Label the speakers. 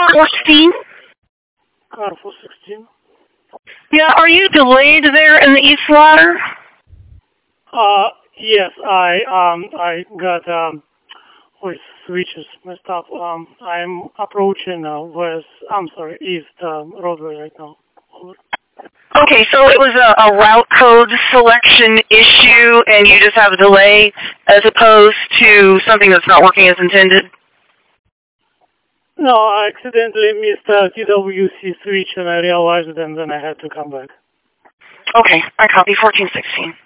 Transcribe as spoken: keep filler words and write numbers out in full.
Speaker 1: four sixteen?
Speaker 2: Car four sixteen.
Speaker 1: Yeah, are you delayed there in the East Ladder?
Speaker 2: Uh, yes, I um I got um with switches messed up. Um, I'm approaching uh, west. I'm sorry, east um, roadway right now. Over.
Speaker 1: Okay, so it was a, a route code selection issue, and you just have a delay as opposed to something that's not working as intended?
Speaker 2: No, I accidentally missed a T W C switch, and I realized it, and then I had to come back.
Speaker 1: Okay, I copy fourteen sixteen.